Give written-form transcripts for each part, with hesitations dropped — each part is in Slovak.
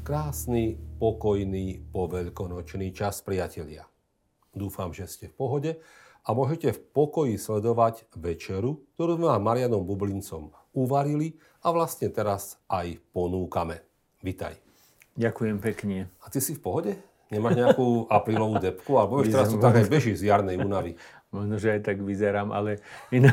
Krásny, pokojný, poveľkonočný čas, priatelia. Dúfam, že ste v pohode a môžete v pokoji sledovať večeru, ktorú sme vám Marianom Bublincom uvarili a vlastne teraz aj ponúkame. Vitaj. Ďakujem pekne. A ty si v pohode? Nemáš nejakú aprílovú depku? Alebo už teraz to tak aj beží z jarnej únavy. Možno, že aj tak vyzerám, ale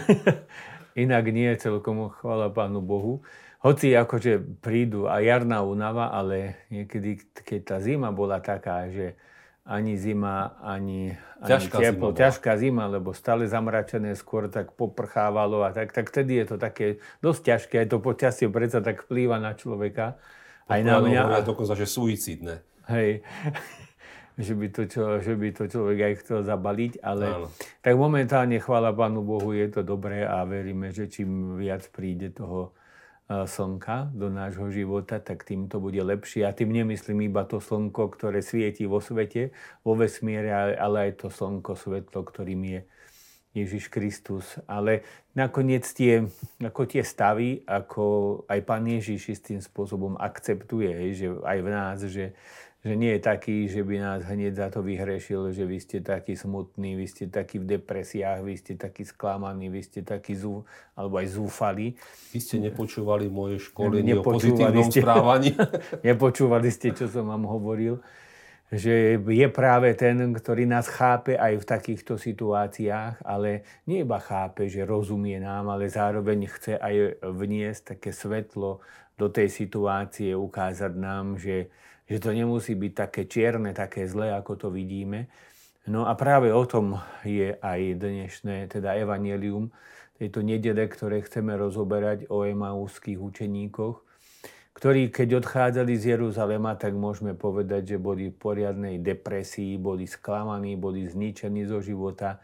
inak nie, celkom chvála Pánu Bohu. Hoci akože prídu a jarná únava, ale niekedy, keď tá zima bola taká, že ani zima, ani teplo, ťažká zima, lebo stále zamračené, skôr tak poprchávalo a tak vtedy je to také dosť ťažké, aj to počasie predsa tak vplýva na človeka. Aj na mňa. Dokonca, že suicídne. Hej. že by to človek aj chcel zabaliť, ale tak momentálne, chvála Pánu Bohu, je to dobré a veríme, že čím viac príde toho slnka do nášho života, tak tým to bude lepšie. A tým nemyslím iba to slnko, ktoré svieti vo svete, vo vesmíre, ale aj to slnko, svetlo, ktorým je Ježiš Kristus. Ale nakoniec tie stavy, ako aj Pán Ježiš istým spôsobom akceptuje, že aj v nás, že nie je taký, že by nás hneď za to vyhrešil, že vy ste takí smutní, vy ste takí v depresiách, vy ste takí sklamaní, vy ste takí alebo aj zúfali. Vy ste nepočúvali moje školenie o pozitívnom správaní. Nepočúvali ste, čo som vám hovoril. Že je práve ten, ktorý nás chápe aj v takýchto situáciách, ale nie iba chápe, že rozumie nám, ale zároveň chce aj vniesť také svetlo do tej situácie, ukázať nám, že to nemusí byť také čierne, také zlé, ako to vidíme. No a práve o tom je aj dnešné, teda evanjelium tejto nedele, ktoré chceme rozoberať o emauských učeníkoch, ktorí, keď odchádzali z Jeruzalema, tak môžeme povedať, že boli v poriadnej depresii, boli sklamaní, boli zničení zo života.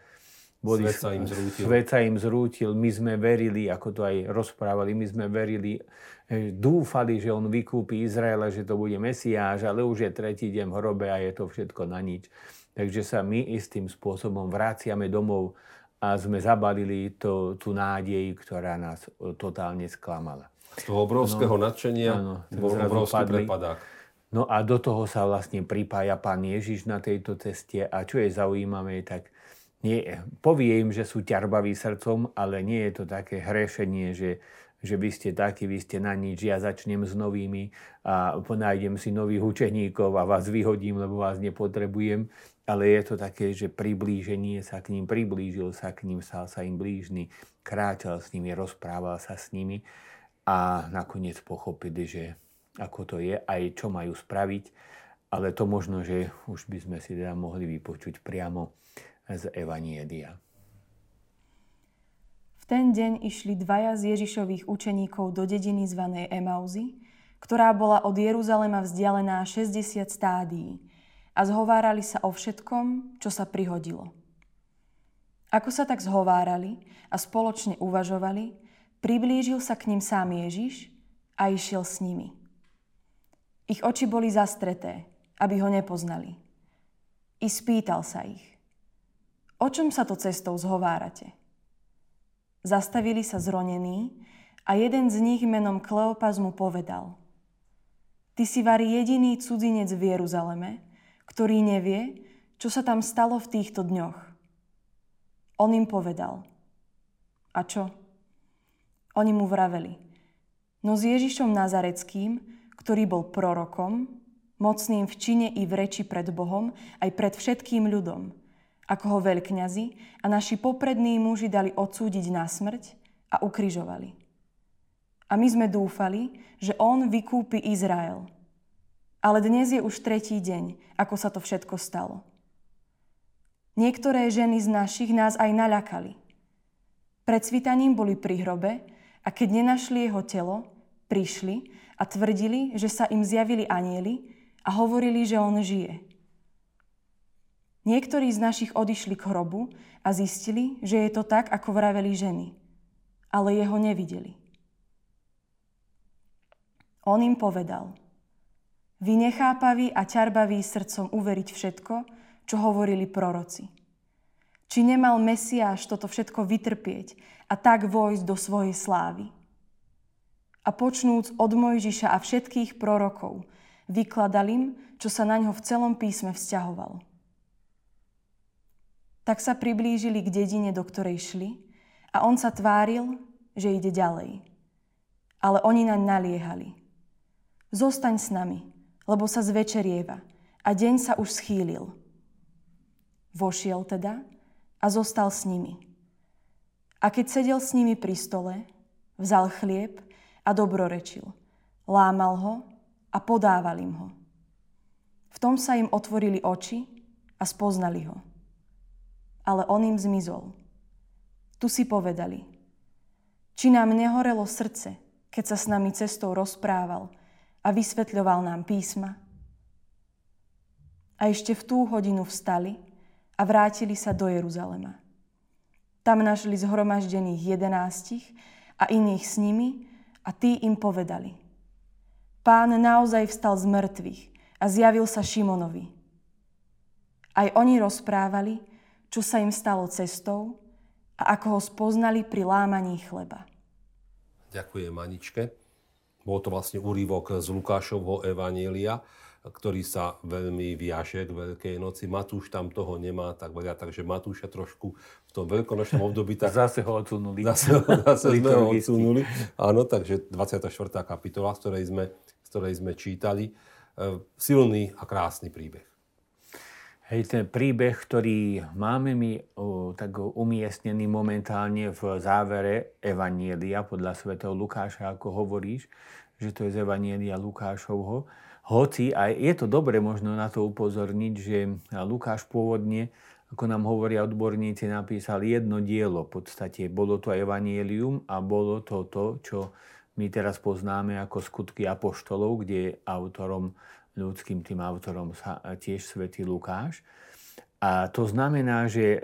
Svet sa im zrútil. My sme verili, ako to aj rozprávali, my sme verili, dúfali, že on vykúpi Izraela, že to bude Mesiáš, ale už je tretí deň v hrobe a je to všetko na nič. Takže sa my istým spôsobom vraciame domov a sme zabalili tú nádej, ktorá nás totálne sklamala. Z toho obrovského nadšenia bol obrovský prepadák. No a do toho sa vlastne pripája Pán Ježiš na tejto ceste a čo je zaujímavé, tak povie im, že sú ťarbaví srdcom, ale nie je to také hrešenie, že vy ste takí, vy ste na nič, ja začnem s novými a nájdem si nových učeníkov a vás vyhodím, lebo vás nepotrebujem. Ale je to také, že priblíženie sa k ním, priblížil sa k ním, stal sa im blížny, kráčal s nimi, rozprával sa s nimi a nakoniec pochopili, že ako to je, aj čo majú spraviť. Ale to možno, že už by sme si teda mohli vypočuť priamo z Evanjelia. V ten deň išli dvaja z Ježišových učeníkov do dediny zvanej Emauzy, ktorá bola od Jeruzalema vzdialená 60 stádií a zhovárali sa o všetkom, čo sa prihodilo. Ako sa tak zhovárali a spoločne uvažovali, priblížil sa k ním sám Ježiš a išiel s nimi. Ich oči boli zastreté, aby ho nepoznali. I spýtal sa ich: O čom sa to cestou zhovárate? Zastavili sa zronení a jeden z nich menom Kleopas mu povedal: Ty si vari jediný cudzinec v Jeruzaleme, ktorý nevie, čo sa tam stalo v týchto dňoch. On im povedal: A čo? Oni mu vraveli: No s Ježišom Nazareckým, ktorý bol prorokom, mocným v čine i v reči pred Bohom, aj pred všetkým ľudom, ako ho veľkňazi a naši poprední muži dali odsúdiť na smrť a ukrižovali. A my sme dúfali, že on vykúpi Izrael. Ale dnes je už tretí deň, ako sa to všetko stalo. Niektoré ženy z našich nás aj naľakali. Pred svitaním boli pri hrobe a keď nenašli jeho telo, prišli a tvrdili, že sa im zjavili anjeli a hovorili, že on žije. Niektorí z našich odišli k hrobu a zistili, že je to tak, ako vraveli ženy, ale jeho nevideli. On im povedal: Vy nechápaví a ťarbaví srdcom uveriť všetko, čo hovorili proroci. Či nemal Mesiáš toto všetko vytrpieť a tak vojsť do svojej slávy? A počnúc od Mojžiša a všetkých prorokov, Vykladal im, čo sa naňho v celom písme vzťahovalo. Tak sa priblížili k dedine, do ktorej šli, a on sa tváril, že ide ďalej. Ale oni naň naliehali. Zostaň s nami, lebo sa zvečerieva a deň sa už schýlil. Vošiel teda a zostal s nimi. A keď sedel s nimi pri stole, vzal chlieb a dobrorečil. Lámal ho a podával im ho. V tom sa im otvorili oči a spoznali ho. Ale on im zmizol. Tu si povedali, či nám nehorelo srdce, keď sa s nami cestou rozprával a vysvetľoval nám písma. A ešte v tú hodinu vstali a vrátili sa do Jeruzalema. Tam našli zhromaždených 11 a iných s nimi a tí im povedali. Pán naozaj vstal z mŕtvych a zjavil sa Šimonovi. Aj oni rozprávali, čo sa im stalo cestou a ako ho spoznali pri lámaní chleba. Ďakujem, Aničke. Bol to vlastne úryvok z Lukášovho evanjelia, ktorý sa veľmi viaže k Veľkej noci. Matúš tam toho nemá tak veľa, takže Matúša trošku v tom veľkonočnom období... Tak... Zase ho odsunuli. Zase sme ho odsunuli. Áno, takže 24. kapitola, z ktorej sme čítali. Silný a krásny príbeh. Hej, ten príbeh, ktorý máme my tak umiestnený momentálne v závere Evanjelia podľa svätého Lukáša, ako hovoríš, že to je z Evanjelia Lukášovho. Hoci, a je to dobre možno na to upozorniť, že Lukáš pôvodne, ako nám hovoria odborníci, napísal jedno dielo. V podstate bolo to Evanjelium a bolo to to, čo my teraz poznáme ako Skutky apoštolov, kde je autorom, ľudským tým autorom tiež svätý Lukáš. A to znamená, že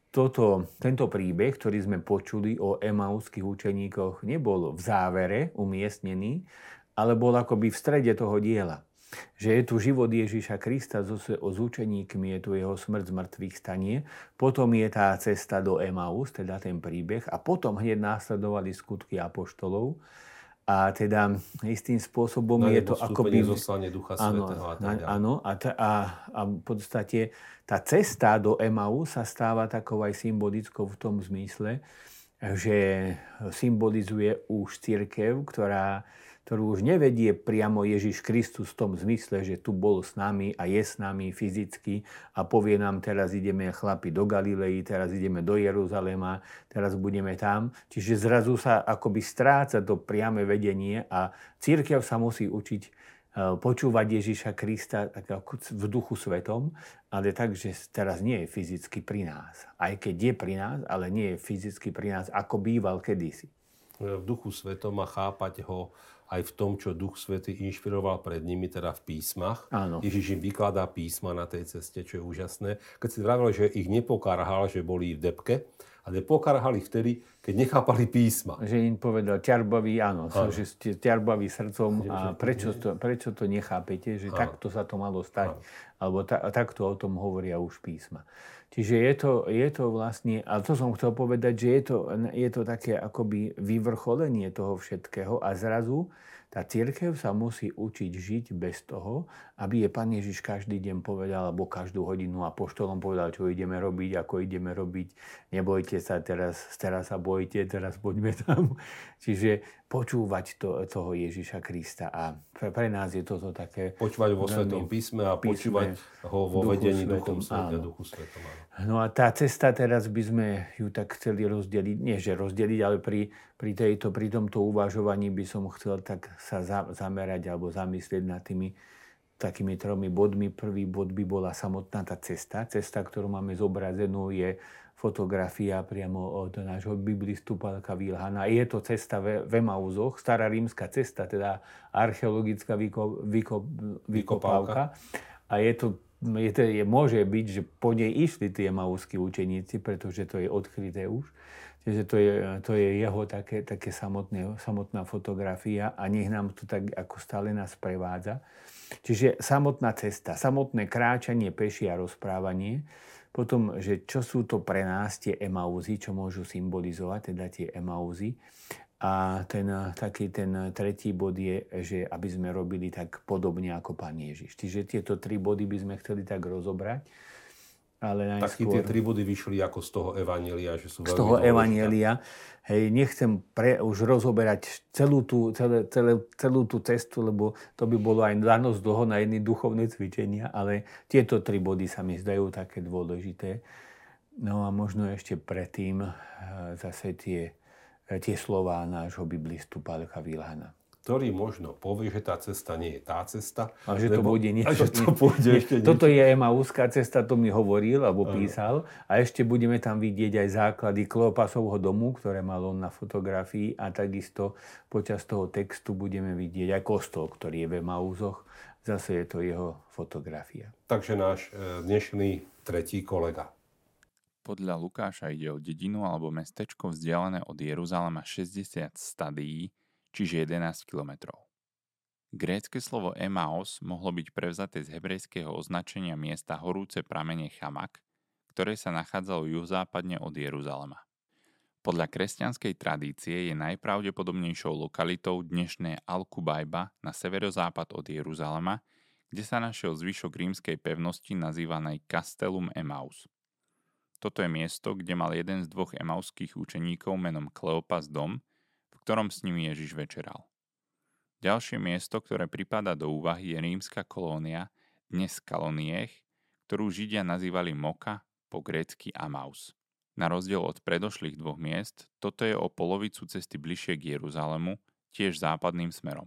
tento príbeh, ktorý sme počuli o emauských učeníkoch, nebol v závere umiestnený, ale bol akoby v strede toho diela. Že je tu život Ježiša Krista s učeníkmi, je tu jeho smrť z mŕtvych stanie, potom je tá cesta do Emaus, teda ten príbeh, a potom hneď následovali Skutky apoštolov. A teda istým spôsobom je to akoby... Zoslanie Ducha Svätého a tak ďalej. Áno, a v podstate tá cesta do Emau sa stáva takou aj symbolickou v tom zmysle, že symbolizuje už cirkev, ktorú už nevedie priamo Ježiš Kristus v tom zmysle, že tu bol s nami a je s nami fyzicky a povie nám, teraz ideme chlapi do Galilei, teraz ideme do Jeruzalema, teraz budeme tam. Čiže zrazu sa akoby stráca to priame vedenie a cirkev sa musí učiť počúvať Ježiša Krista tak ako v Duchu Svetom, ale tak, že teraz nie je fyzicky pri nás. Aj keď je pri nás, ale nie je fyzicky pri nás, ako býval kedysi. V Duchu Svetom a chápať ho aj v tom, čo Duch Svätý inšpiroval pred nimi, teda v písmach. Áno. Ježiš im vykladá písma na tej ceste, čo je úžasné. Keď si vravil, že ich nepokarhal, že boli v debke, ale pokarhali vtedy, keď nechápali písma. Že im povedal, ťarbaví, áno. Že ste ťarbaví srdcom a prečo to nechápete, že takto sa to malo stať. Alebo takto o tom hovoria už písma. Čiže je to vlastne, ale to som chcel povedať, že je to také akoby vyvrcholenie toho všetkého a zrazu tá cirkev sa musí učiť žiť bez toho, aby je Pán Ježiš každý deň povedal, alebo každú hodinu apoštolom povedal, čo ideme robiť, ako ideme robiť. Nebojte sa, teraz sa bojte, teraz poďme tam. Čiže počúvať toho Ježiša Krista. A pre nás je toto také... Počúvať vo Svetom písme a počúvať ho vo vedení Duchu Svetom. No a tá cesta teraz by sme ju tak chceli rozdeliť, nie že rozdeliť, ale pri tomto uvažovaní by som chcel tak sa zamerať alebo zamyslieť nad takými 3 bodmi. Prvý bod by bola samotná tá cesta. Cesta, ktorú máme zobrazenú, je fotografia priamo od nášho biblistu Pálka Vilhana. Je to cesta v Emauzoch, stará rímska cesta, teda archeologická vykopávka. A môže byť, že po nej išli tie emauskí učeníci, pretože to je odkryté už. Čiže to je jeho také samotná fotografia a nech nám to tak ako stále nás prevádza. Čiže samotná cesta, samotné kráčanie peši a rozprávanie. Potom, že čo sú to pre nás tie emauzy, čo môžu symbolizovať, teda tie emauzy. A ten tretí bod je, že aby sme robili tak podobne ako Pán Ježiš. Čiže tieto 3 body by sme chceli tak rozobrať. Ale najskôr... Taky tie 3 body vyšli ako z toho evanjelia, že sú veľmi dôležité. Z toho evanjelia. Hej, nechcem už rozoberať celú tú cestu, lebo to by bolo aj dosť dlho na jedné duchovné cvičenia, ale tieto 3 body sa mi zdajú také dôležité. No a možno ešte predtým zase tie slová nášho biblistu Pálka Vilhana, ktorý možno povie, že tá cesta nie je tá cesta. A že to bude niečo. Toto je Emauská cesta, to mi hovoril, alebo písal. A ešte budeme tam vidieť aj základy Kleopasovho domu, ktoré mal on na fotografii. A takisto počas toho textu budeme vidieť aj kostol, ktorý je v Emauzoch. Zase je to jeho fotografia. Takže náš dnešný tretí kolega. Podľa Lukáša ide o dedinu alebo mestečko vzdialené od Jeruzalema 60 stadií, čiže 11 kilometrov. Grécke slovo Emaos mohlo byť prevzaté z hebrejského označenia miesta horúce pramene Chamak, ktoré sa nachádzalo juhozápadne od Jeruzalema. Podľa kresťanskej tradície je najpravdepodobnejšou lokalitou dnešné Al-Kubajba na severozápad od Jeruzalema, kde sa našiel zvyšok rímskej pevnosti nazývanej Castellum Emaus. Toto je miesto, kde mal jeden z 2 emauských učeníkov menom Kleopas dom, v ktorom s nimi Ježiš večeral. Ďalšie miesto, ktoré pripadá do úvahy, je rímska kolónia, dnes Kaloniech, ktorú Židia nazývali Moka, po grécky Amaus. Na rozdiel od predošlých 2 miest, toto je o polovicu cesty bližšie k Jeruzalemu, tiež západným smerom.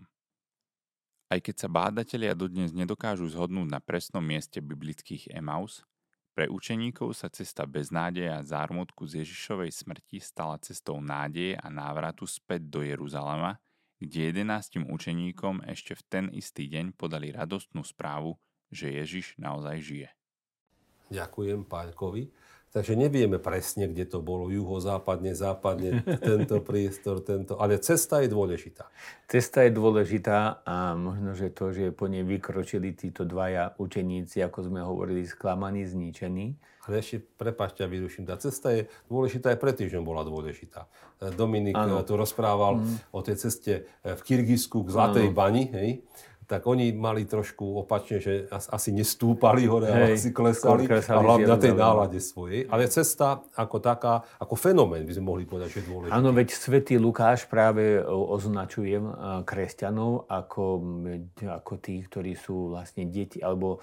Aj keď sa bádatelia dodnes nedokážu zhodnúť na presnom mieste biblických Emaus, pre učeníkov sa cesta beznádeje a zármutku z Ježišovej smrti stala cestou nádeje a návratu späť do Jeruzalema, kde 11 učeníkom ešte v ten istý deň podali radostnú správu, že Ježiš naozaj žije. Ďakujem Páľkovi. Takže nevieme presne, kde to bolo, juhozápadne, západne, tento priestor, ale cesta je dôležitá. Cesta je dôležitá a možno, že to, že po nej vykročili títo 2 učeníci, ako sme hovorili, sklamaní, zničení. Ale ešte, prepáčte, vyruším, tá cesta je dôležitá aj predtým, že bola dôležitá. Dominik tu rozprával o tej ceste v Kyrgyzsku k Zlatej bani, hej? Tak oni mali trošku opačne, že asi nestúpali hore, ale asi klesali a hlavne na tej nálade svojej. Ale cesta ako taká, ako fenomén by sme mohli povedať, že je dôležitý. Áno, veď svätý Lukáš práve označuje kresťanov ako tí, ktorí sú vlastne deti, alebo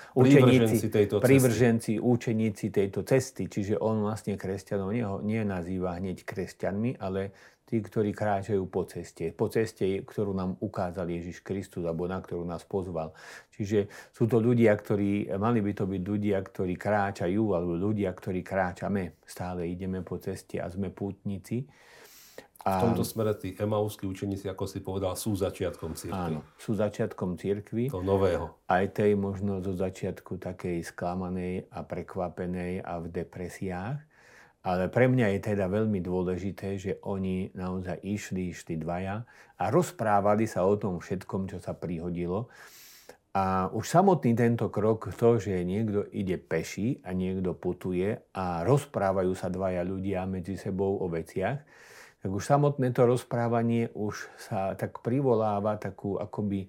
prívrženci, učeníci tejto cesty. Čiže on vlastne kresťanov nenazýva hneď kresťanmi, ale tí, ktorí kráčajú po ceste, ktorú nám ukázal Ježiš Kristus, alebo na ktorú nás pozval. Čiže sú to ľudia, mali by to byť ľudia, ktorí kráčajú, alebo ľudia, ktorí kráčame. Stále ideme po ceste a sme pútnici. V tomto smere tí emauskí učeníci, ako si povedal, sú začiatkom cirkvi. Áno, sú začiatkom cirkvi. To nového. Aj tej možno zo začiatku takej sklamanej a prekvapenej a v depresiách. Ale pre mňa je teda veľmi dôležité, že oni naozaj išli 2 a rozprávali sa o tom všetkom, čo sa prihodilo. A už samotný tento krok, to, že niekto ide peši a niekto putuje a rozprávajú sa 2 ľudia medzi sebou o veciach, tak už samotné to rozprávanie už sa tak privoláva takú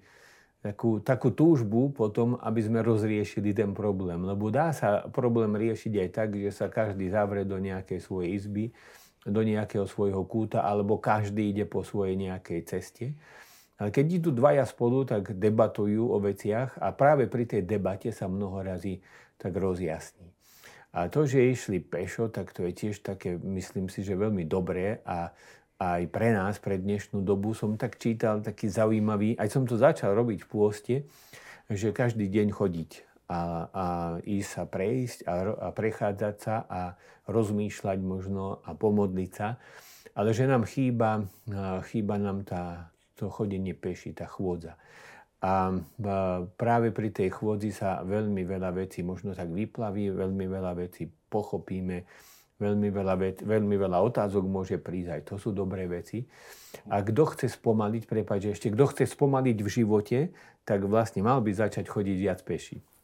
túžbu potom, aby sme rozriešili ten problém. Lebo dá sa problém riešiť aj tak, že sa každý zavrie do nejakej svojej izby, do nejakého svojho kúta, alebo každý ide po svojej nejakej ceste. Ale keď idú 2 spolu, tak debatujú o veciach a práve pri tej debate sa mnoho razy tak rozjasní. A to, že išli pešo, tak to je tiež také, myslím si, že veľmi dobré a aj pre nás, pre dnešnú dobu som tak čítal, taký zaujímavý, aj som to začal robiť v pôste, že každý deň chodiť a ísť sa prejsť a prechádzať sa a rozmýšľať možno a pomodliť sa. Ale že nám chýba nám to chodenie peši, tá chôdza. A práve pri tej chôdzi sa veľmi veľa vecí možno tak vyplaví, veľmi veľa vecí pochopíme, veľmi veľa otázok môže prísť, aj to sú dobré veci. A kto chce spomaliť, kto chce spomaliť v živote, tak vlastne mal by začať chodiť viac peši.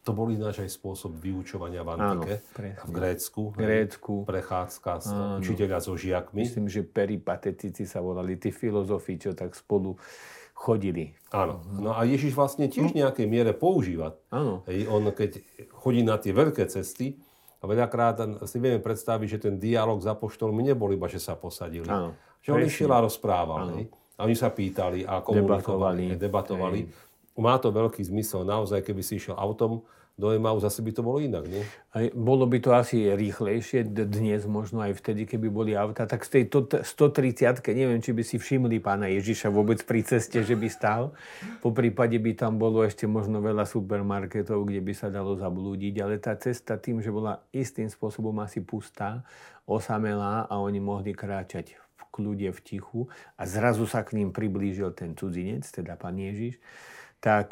To bol ináč aj spôsob vyučovania v antike, v Grécku. Prechádzka z učiteľa so žiakmi. Myslím, že peripatetici sa volali, tí filozofi, čo tak spolu chodili. Áno. No a Ježiš vlastne tiež v nejakej miere používa. Áno. On keď chodí na tie veľké cesty, a veľakrát si vieme predstaviť, že ten dialog s apoštolmi nebol iba, že sa posadili. Áno. Že on išiel a rozprával. A oni sa pýtali a komunikovali, debatovali. Má to veľký zmysel. Naozaj, keby si išiel autom do Emaus, zase by to bolo inak, nie? Bolo by to asi rýchlejšie dnes, možno aj vtedy, keby boli auta. Tak z tej 130-ke, neviem, či by si všimli pána Ježiša vôbec pri ceste, že by stál. Po prípade by tam bolo ešte možno veľa supermarketov, kde by sa dalo zablúdiť. Ale tá cesta tým, že bola istým spôsobom asi pustá, osamelá a oni mohli kráčať v kľude, v tichu a zrazu sa k ním priblížil ten cudzinec, teda pán Ježiš, tak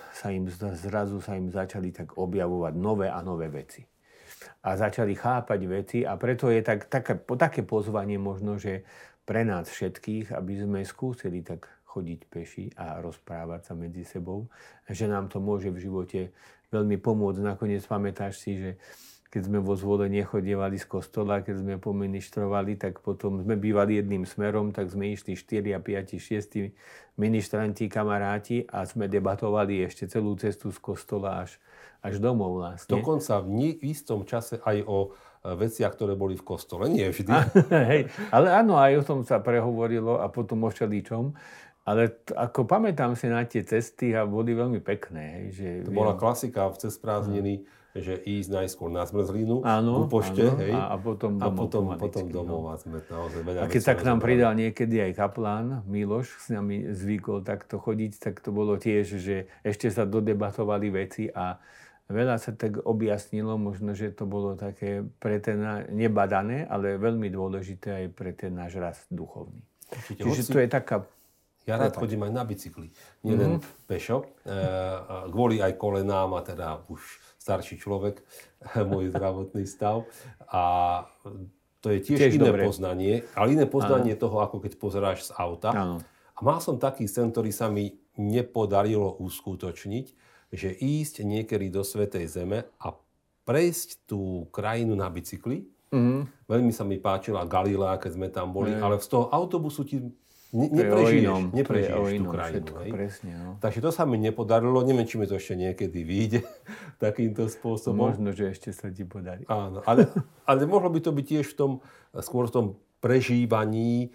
zrazu sa im začali tak objavovať nové a nové veci. A začali chápať veci a preto je také pozvanie možno, že pre nás všetkých, aby sme skúsili tak chodiť peši a rozprávať sa medzi sebou, že nám to môže v živote veľmi pomôcť. Nakoniec pamätáš si, že keď sme vo Zvole nechodievali z kostola, keď sme poministrovali, tak potom sme bývali jedným smerom, tak sme išli 4, 5, 6 ministranti, kamaráti a sme debatovali ešte celú cestu z kostola až domov vlastne. Dokonca v istom čase aj o veciach, ktoré boli v kostole. Nie vždy. Hej, ale áno, aj o tom sa prehovorilo a potom o všeličom. Ale ako pamätám si na tie cesty a boli veľmi pekné. Hej, že to bola klasika cez prázdniny, že ísť najskôr na zmrzlinu, ku pošte, hej, a potom domov. Sme naozaj veľa a keď sa k nám pridal niekedy aj kaplán Miloš, s nami zvykol takto chodiť, tak to bolo tiež, že ešte sa dodebatovali veci a veľa sa tak objasnilo, možno, že to bolo také pre ten nebadané, ale veľmi dôležité aj pre ten náš rast duchovný. Čiže to je taká... Ja rád chodím aj na bicykli, nielen pešo, kvôli aj kolenám a teda už starší človek, môj zdravotný stav. A to je tiež iné poznanie, ale iné poznanie toho, ako keď pozeráš z auta. Áno. A mal som taký sen, ktorý sa mi nepodarilo uskutočniť, že ísť niekedy do Svätej Zeme a prejsť tú krajinu na bicykli. Veľmi sa mi páčila Galilea, keď sme tam boli, ale z toho autobusu ti neprežiješ tú krajinu. Presne, no. Takže to sa mi nepodarilo. Neviem, či mi to ešte niekedy vyjde takýmto spôsobom. Možno, že ešte sa ti podarí. Áno, ale mohlo by to byť tiež skôr v tom prežívaní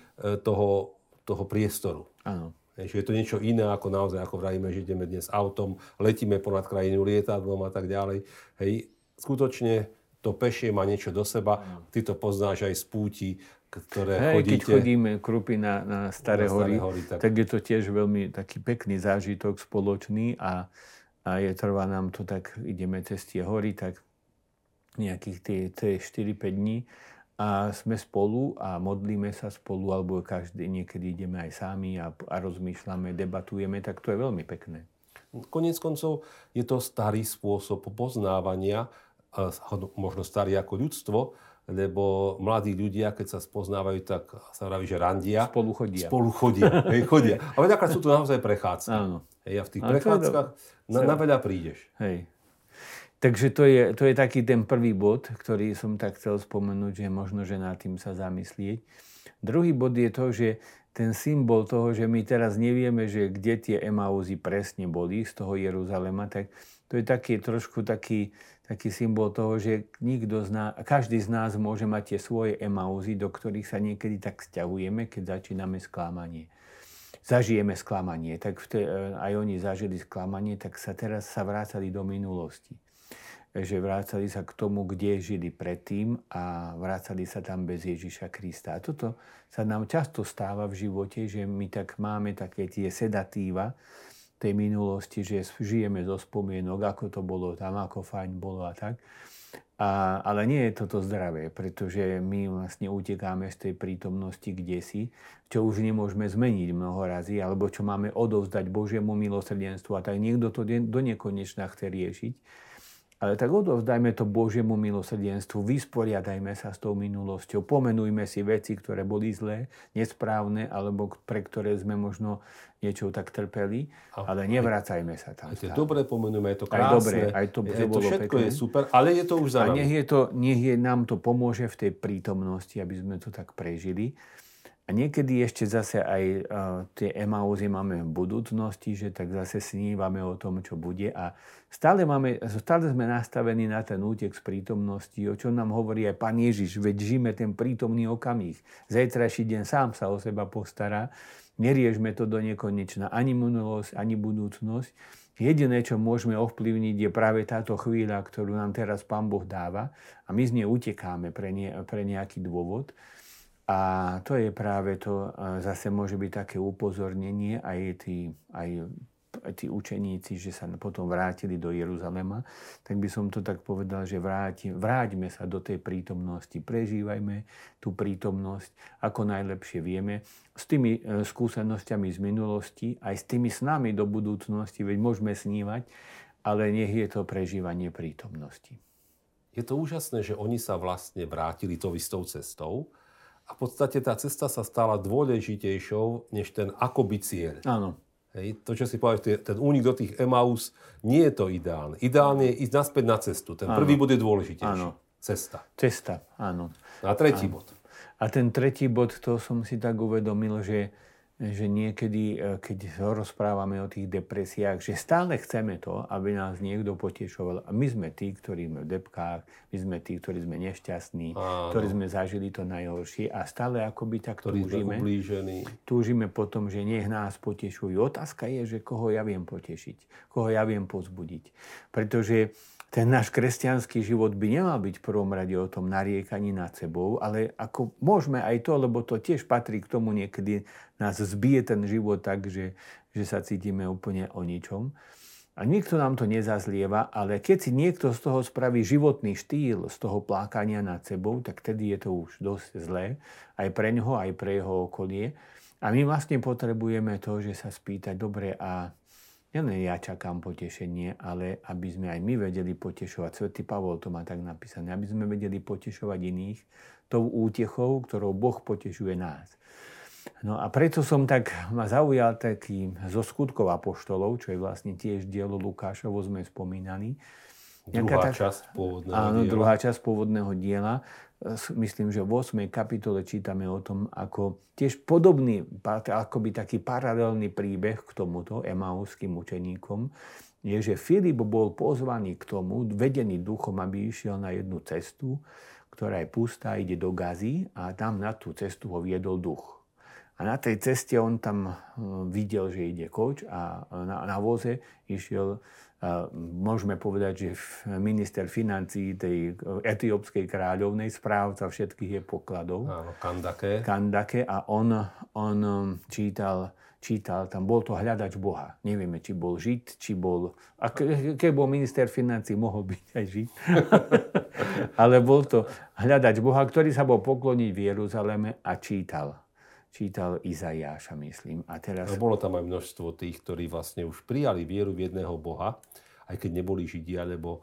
toho priestoru. Áno. Že je to niečo iné, ako naozaj, ako vravíme, že ideme dnes autom, letíme ponad krajinu lietadlom a tak ďalej. Hej, skutočne to pešie má niečo do seba. Ty to poznáš aj z púti, ktoré chodíte. Keď chodíme krupy na Staré hory, tak je to tiež veľmi taký pekný zážitok spoločný a trvá nám to tak, ideme cez tie hory, tak nejakých tie 4-5 dní a sme spolu a modlíme sa spolu, alebo niekedy ideme aj sami a rozmýšľame, debatujeme, tak to je veľmi pekné. Koniec koncov je to starý spôsob poznávania, možno starý ako ľudstvo, lebo mladí ľudia, keď sa spoznávajú, tak sa vraví, že randia. Spolu chodia. Chodia. A veľakrát sú to naozaj prechádzky. Áno. A v tých prechádzkach na veľa prídeš. Hej. Takže to je taký ten prvý bod, ktorý som tak chcel spomenúť, že možno, že nad tým sa zamyslieť. Druhý bod je to, že ten symbol toho, že my teraz nevieme, že kde tie Emausy presne boli z toho Jeruzalema, tak to je trošku taký symbol toho, že každý z nás môže mať tie svoje Emausy, do ktorých sa niekedy tak sťahujeme, keď začíname sklamanie. Zažijeme sklamanie, tak aj oni zažili sklamanie, tak teraz sa vrácali do minulosti. Že vrácali sa k tomu, kde žili predtým a vrácali sa tam bez Ježiša Krista. A toto sa nám často stáva v živote, že my tak máme také tie sedatíva tej minulosti, že žijeme zo spomienok, ako to bolo tam, ako fajn bolo a tak. Ale nie je toto zdravé, pretože my vlastne utekáme z tej prítomnosti kdesi, čo už nemôžeme zmeniť mnoho razy, alebo čo máme odovzdať Božiemu milosrdenstvu a tak niekto to do nekonečna chce riešiť. Ale tak odovzdajme to Božiemu milosrdenstvu, vysporiadajme sa s tou minulosťou, pomenujme si veci, ktoré boli zlé, nesprávne, alebo pre ktoré sme možno niečo tak trpeli, ale nevracajme sa tam. Aj to je dobre, pomenujeme, je to krásne, aj to bolo všetko pekné. Je super, ale je to už za nami. A nám to pomôže v tej prítomnosti, aby sme to tak prežili. A niekedy ešte zase aj tie Emausy máme v budúcnosti, že tak zase snívame o tom, čo bude. A stále sme nastavení na ten útek z prítomnosti, o čom nám hovorí aj Pán Ježiš, veď žijeme ten prítomný okamih. Zajtrajší deň sám sa o seba postará. Neriežme to do nekonečna, ani minulosť, ani budúcnosť. Jediné, čo môžeme ovplyvniť, je práve táto chvíľa, ktorú nám teraz Pán Boh dáva. A my z nej utekáme pre nejaký dôvod. A to je práve to, zase môže byť také upozornenie, aj tí učeníci, že sa potom vrátili do Jeruzalema, tak by som to tak povedal, že vráťme sa do tej prítomnosti, prežívajme tú prítomnosť, ako najlepšie vieme, s tými skúsenosťami z minulosti, aj s tými snami do budúcnosti, veď môžeme snívať, ale nech je to prežívanie prítomnosti. Je to úžasné, že oni sa vlastne vrátili tou istou cestou, a v podstate tá cesta sa stala dôležitejšou, než ten akoby cieľ. Áno. Hej, to, čo si povedal, ten únik do tých Emaus, nie je to ideálne. Ideálne je ísť naspäť na cestu. Ten prvý bod je dôležitejší. Áno. Cesta, áno. A tretí bod. A ten tretí bod, to som si tak uvedomil, že niekedy, keď rozprávame o tých depresiách, že stále chceme to, aby nás niekto potešoval. A my sme tí, ktorí sme v depkách, my sme tí, ktorí sme nešťastní, ktorí sme zažili to najhoršie a stále akoby tak túžime potom, že nech nás potešujú. Otázka je, že koho ja viem potešiť, koho ja viem povzbudiť. Pretože ten náš kresťanský život by nemal byť v prvom rade o tom nariekaní nad sebou, ale ako môžeme aj to, lebo to tiež patrí k tomu, niekedy nás zbije ten život tak, že sa cítime úplne o ničom. A nikto nám to nezazlieva, ale keď si niekto z toho spraví životný štýl, z toho plákania nad sebou, tak tedy je to už dosť zlé, aj pre ňoho, aj pre jeho okolie. A my vlastne potrebujeme to, že sa spýtať, dobre, a nielen ja čakám potešenie, ale aby sme aj my vedeli potešovať. Svätý Pavol to má tak napísané. Aby sme vedeli potešovať iných tou útechou, ktorou Boh potešuje nás. No a preto som ma zaujal taký zo skutkov apoštolov, čo je vlastne tiež dielo Lukášovo, sme spomínali. Druhá časť pôvodného diela. Áno, druhá časť pôvodného diela. Myslím, že v 8. kapitole čítame o tom, ako tiež podobný, akoby taký paralelný príbeh k tomuto emauským učeníkom, je, že Filip bol pozvaný k tomu, vedený duchom, aby išiel na jednu cestu, ktorá je pustá, ide do Gazy a tam na tú cestu ho viedol duch. A na tej ceste on tam videl, že ide koč a na voze išiel, môžeme povedať, že minister financií tej etiópskej kráľovnej, správca všetkých jej pokladov. Áno, Kandake. A on čítal, tam bol to hľadač Boha. Nevieme, či bol Žid, či bol... A keď bol minister financií, mohol byť aj Žid. Ale bol to hľadač Boha, ktorý sa bol pokloniť v Jeruzaleme a čítal Izaiáša, myslím. A teraz... Bolo tam aj množstvo tých, ktorí vlastne už prijali vieru v jedného Boha, aj keď neboli Židia, lebo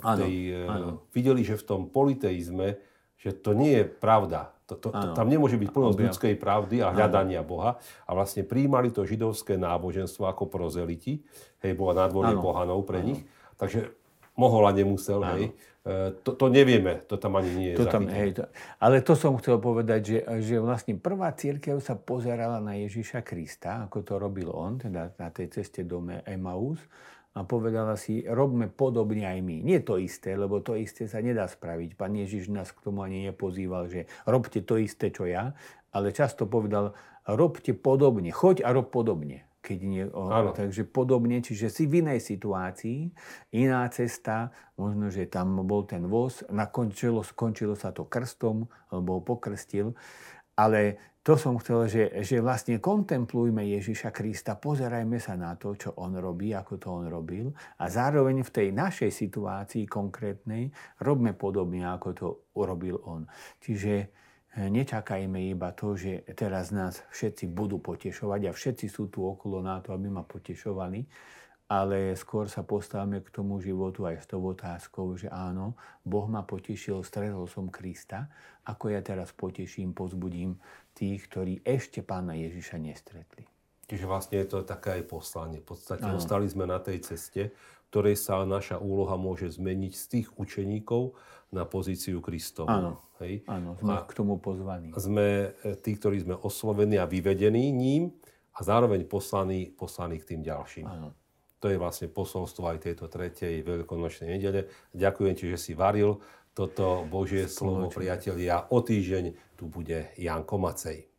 videli, že v tom politeizme, že to nie je pravda. Tam nemôže byť plnosť ľudskej pravdy a hľadania Boha. A vlastne prijímali to židovské náboženstvo ako prozeliti. Hej, bola nádvorie pohanov pre nich. Takže mohol a nemusel, hej. To nevieme, to tam ani nie je zachytené. Ale to som chcel povedať, že vlastne prvá cirkev sa pozerala na Ježiša Krista, ako to robil on, teda na tej ceste do Emaus, a povedala si, robme podobne aj my. Nie to isté, lebo to isté sa nedá spraviť. Pán Ježiš nás k tomu ani nepozýval, že robte to isté, čo ja, ale často povedal, robte podobne, choď a rob podobne. Takže podobne, čiže si v inej situácii, iná cesta, možno, že tam bol ten voz, skončilo sa to krstom, alebo pokrstil, ale to som chcel, že vlastne kontemplujme Ježiša Krista, pozerajme sa na to, čo on robí, ako to on robil a zároveň v tej našej situácii konkrétnej robme podobne, ako to urobil on. Čiže nečakajme iba to, že teraz nás všetci budú potešovať a všetci sú tu okolo na to, aby ma potešovali, ale skôr sa postavíme k tomu životu aj s tou otázkou, že áno, Boh ma potešil, stretol som Krista, ako ja teraz poteším, povzbudím tých, ktorí ešte Pána Ježiša nestretli. Čiže vlastne je to také aj poslanie. V podstate ostali sme na tej ceste, v ktorej sa naša úloha môže zmeniť z tých učeníkov na pozíciu Kristovu. Áno, hej? áno, sme k tomu pozvaní. Sme tí, ktorí sme oslovení a vyvedení ním a zároveň poslaní k tým ďalším. Áno. To je vlastne posolstvo aj tejto tretej veľkonočnej nedele. Ďakujem ti, že si varil toto Božie slovo, priatelia. O týždeň tu bude Janko Macej.